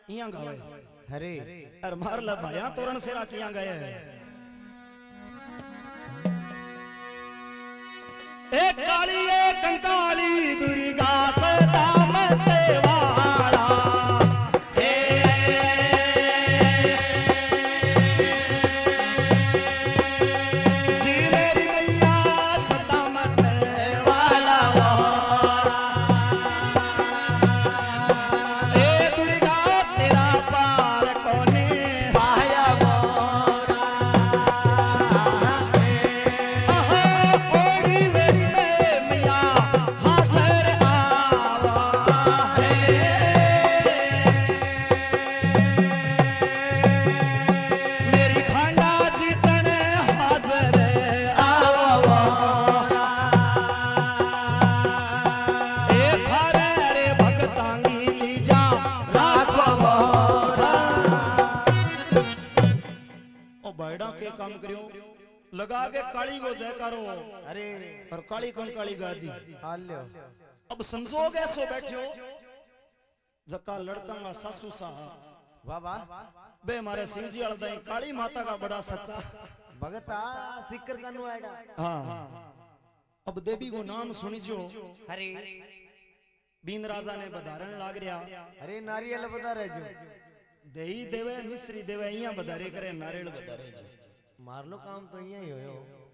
इया गावे अरे और मार ला भाया तोरण सेरा किया गए एक काली एक कंकाली दुर्गा सदा मते वाला लगा के काली को जयकारो अरे और काली कौन काली गा दी हाल्यो अब संजोग ऐसो बैठो जका लड़का का सासू सा वाह वाह बे मारे शिव जी अलदा काली माता का बड़ा सच्चा भगता सिकर कनु आड़ा हां अब देवी को नाम सुनी जो अरे बीन राजा ने बधारण लाग रिया अरे नारियल बता रहे जो देही देवे मिश्री देवे इया बधारे करे नारियल बधारे जो मार लो काम तो यही हो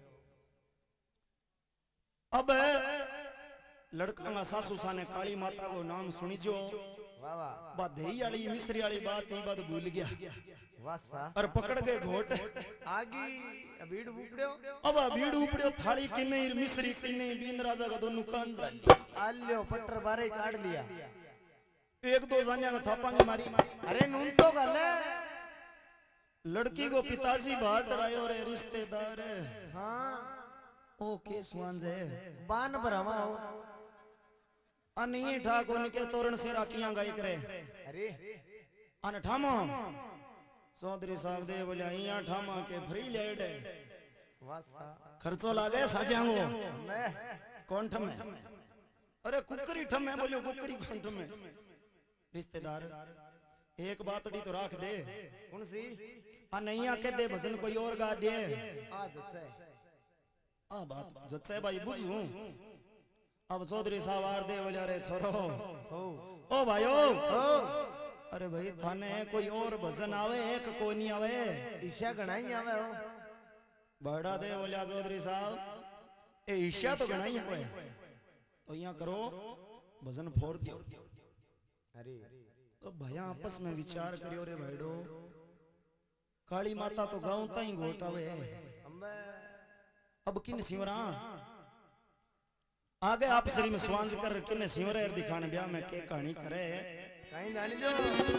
अब लड़का ना सासू सा ने काली माता को नाम सुनी जो वाह वाह बात देही वाली मिश्री वाली बात ही बात भूल गया वासा और पकड़ के घोट आगी भीड़ उपड़ो अब भीड़ उपड़ो थाली किन्ने मिश्री किन्ने बीन राजा का दोनों कान आल्यो पट्टर बारे काट लिया एक दो जानिया का थापांगे मारी अरे नून तो गल लड़की को पिताजी बाज रहे और रिश्तेदार हाँ ओ के सुहान से बान भरावा हो अनी ठाको निके तोरण से राखियां गाय करे अरे अन ठामो चौधरी साहब दे बोले इया ठामा के फ्री लेड वासा खर्चो लागे साजांगो मैं कौन ठमे अरे कुकरी ठमे बोलियो कुकरी कौन ठमे रिश्तेदार एक बातड़ी तो राख दे कौन सी आ नहीं आके दे भजन कोई और गा दे आज अच्छा आ बात जच्चे भाई बुझू अब चौधरी साहब आर दे बोले अरे छोरो ओ भाइयो अरे भाई थाने कोई और भजन आवे एक कोई नहीं आवे ईशा गणाई आवे हो बड़ा दे बोलिया चौधरी साहब ए ईशा तो गणाई आवे तो यहाँ करो भजन फोड़ दियो अरे तो भैया आपस में विचार करियो रे भाईडो काली माता तो गाँव ताई घोटावे अब किन सिमरा आगे आप श्री में स्वांज कर किन सिमरे दिखाने ब्याह में के कहानी करे कहीं जानी जो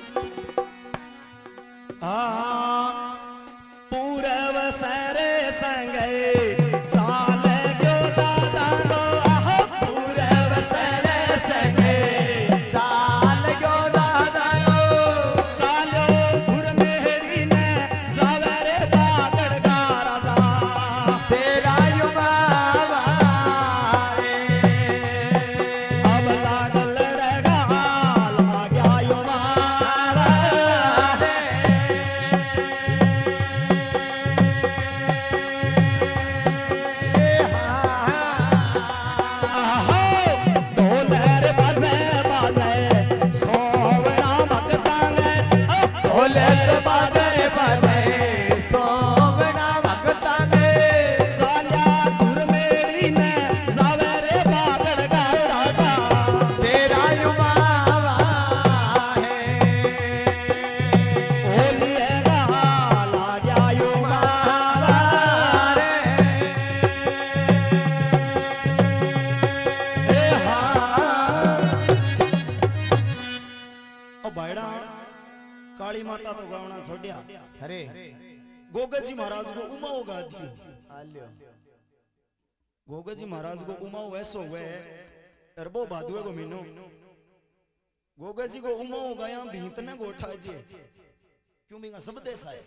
पूरब सरे संगे चाल गयो दादा नो आहो पूरब सरे संगे चाल गयो दादा नो सालो धुर मेहरी ने जावरे बागड़ का राजा तेरा यो बाबा अब लागल रहेगा लाग्या यो बाबा काली माता तो गावना छोड़िया अरे गोगा जी महाराज को उमाओ गा दियो आल्यो गोगा जी महाराज को उमाओ ऐसो हुए अरबो भादुए को मीनो गोगा जी को उमाओ गाया भीतने गोठा जी क्यों भी सब देश आए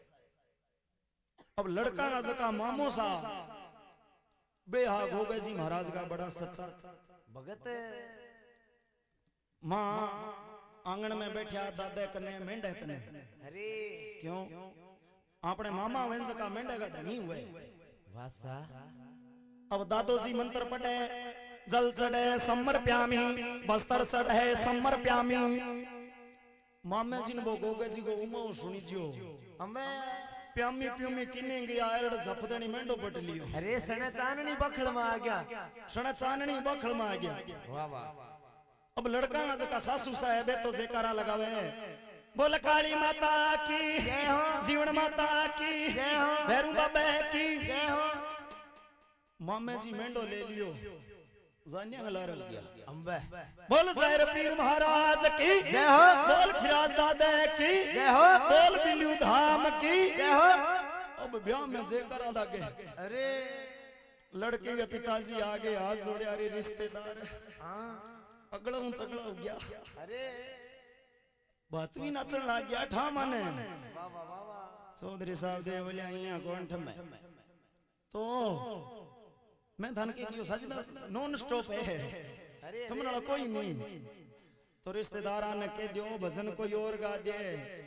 अब लड़का ना जका मामो सा बेहा गोगा जी महाराज का बड़ा सच्चा भगत माँ आंगन में बैठा दादे कने मेंढे कने। अरे क्यों? अपने मामा वंश का मेंढे का धनी हुए। वासा अब दादो जी मंत्र पढ़े, जल चढ़े सम्मर प्यामी, बस्तर चढ़े सम्मर प्यामी। मामे जी ने वो गोगे जी को उमाओ सुनी जियो। अम्बे प्यामी प्यामी किने गया एरड़ झपदनी मेंढो पट लियो। अरे सने चांदनी बखड़ में आ गया। सने चांदनी बखड़ में आ गया। वाह वाह। अब लड़का ना जका सासू साहेब है तो जयकारा लगावे। बोल काली माता की जय हो, जीवन माता की जय हो, भैरू बाबा की जय हो। मामे जी मेंढो ले लियो, जानिया गला रह गया। अम्बे बोल जहर पीर महाराज की जय हो, बोल खिराज दादा की जय हो, बोल बिल्लू धाम की जय हो। अब ब्याह में जयकारा लगे। अरे लड़के के पिताजी आगे हाथ जोड़े, अरे रिश्तेदार हाँ। अगड़ा चगड़ा हो गया। अरे बात भी नाचन लग गया ठा माने। वाह वाह वाह वाह। चौधरी साहब दे बोले यहाँ कौन में तो मैं धन के दियो साजिदा नॉन स्टॉप है, अरे तुम नाल कोई नहीं। तो रिश्तेदार ने कह दियो भजन कोई और गा दे।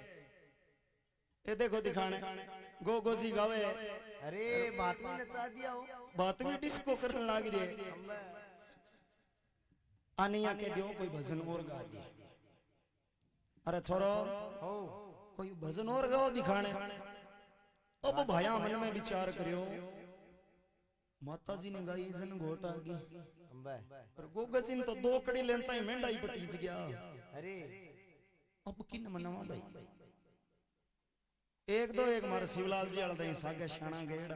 ये देखो दिखाने गो जी गावे। अरे बात भी नचा दिया हो। बात भी डिस्को करने लग रही है। अम्बे आनिया के दियो कोई भजन और गा दे। अरे छोरो हो कोई भजन और गाओ दिखाने। अब भाया मन में विचार करियो, माता जी ने गाई जन घोट आ गई अम्बे। और गोगा जी ने तो दो कड़ी लेनता ही मेंढा ही पटीज गया। अरे अब किन मनावा भाई? एक दो एक मार शिवलाल जी अलदई सागे शाना गेड़ा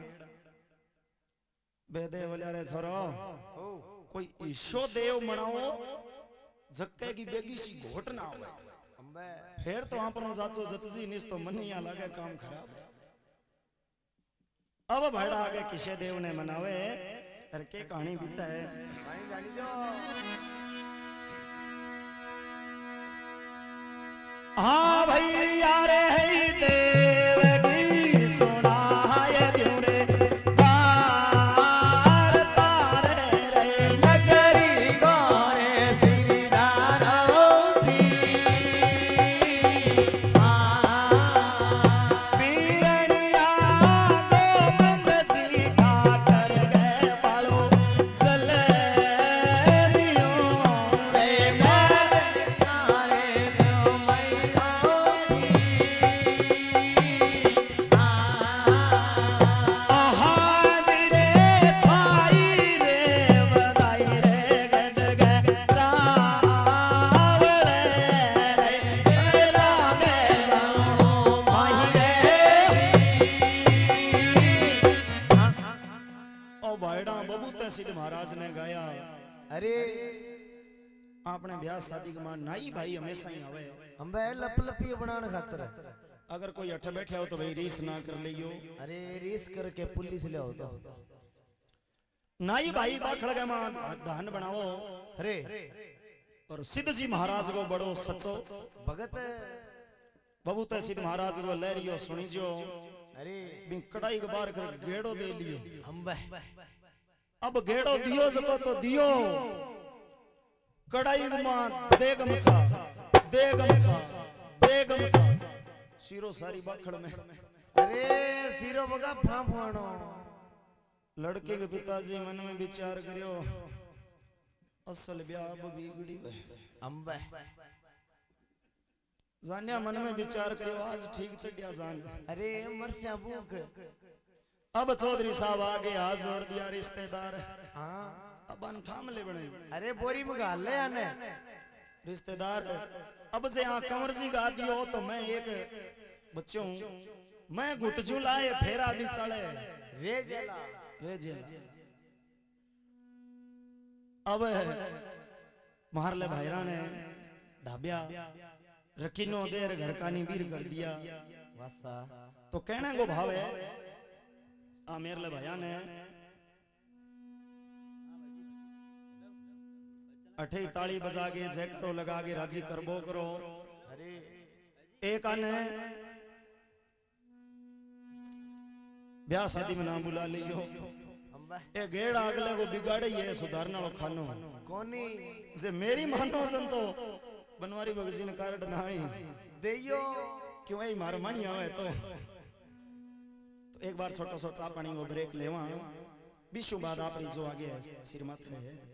बेदे बोले रे छोरो हो कोई ईशो देव मनाओ जक्के की बेगी सी घोट ना होवे। अम्बे फिर तो आपनो जाचो जतजी निस तो मन यहाँ लगे काम खराब है। अब भाड़ा आगे किसे देव ने मनावे अरे के कहानी बीता है। भाई जानी जो हाँ भाई यार है देव की सुना है द्योरे बार तारे रे नगरी गोरे सिरदारों की पीरनिया गोबंद सीखा कर गए बालो चले दियो रे महाराज ने गाया। अरे आपने ब्याह शादी के नाई भाई हमेशा ही आवे। अम्बे लप लपी बनाने खातर। अगर कोई अठ बैठे हो तो भाई रीस ना कर लियो। अरे रीस करके पुलिस ले आओ तो। नाई भाई बाखड़ के मां धान बनाओ। अरे और सिद्ध जी महाराज को बड़ो सचो भगत बबूते सिद्ध महाराज को ले रियो सुनी जो। अरे बी कड़ाई के बाहर कर गेड़ो दे लियो। अम्बे अब गेड़ो दियो जको तो दियो कड़ाई मां देग मचा देग मचा देग मचा सिरो सारी बाखड़ में। अरे सिरो बगा फाफाणो। लड़के के पिताजी मन में विचार करियो असल ब्याह अब बिगड़ी हुए। अम्बे जानिया मन में विचार करियो आज ठीक चढ़िया जान। अरे मरसिया भूख। अब चौधरी साहब आगे हाथ जोड़ दिया रिश्तेदार। हाँ अब अनठाम ले बने अरे बोरी में गाल ले आने रिश्तेदार। अब से यहाँ कंवर जी गा दियो तो मैं एक बच्चों मैं घुटजू लाए फेरा भी चढ़े रे जेला रे जेला। अब मारले भाईरा ने ढाबिया रकीनो देर घर का नी बीर कर दिया। वासा तो कहने को भाव है मेरे भैया ने अठे ताली बजा के जयकारो लगा के राजी करबो करो। अरे एक आने ब्याह शादी में नाम बुला लियो। अम्बे ए गेड़ अगले को बिगाड़े ये सुधारना लो खानो कोनी जे मेरी मानो जन तो बनवारी भगत ने कार्ड नहीं देयो क्यों ए मार माई आवे तो एक बार छोटो सो चा पानी को ब्रेक लेवा बीसों बाद आप जो आगे है सिर मत है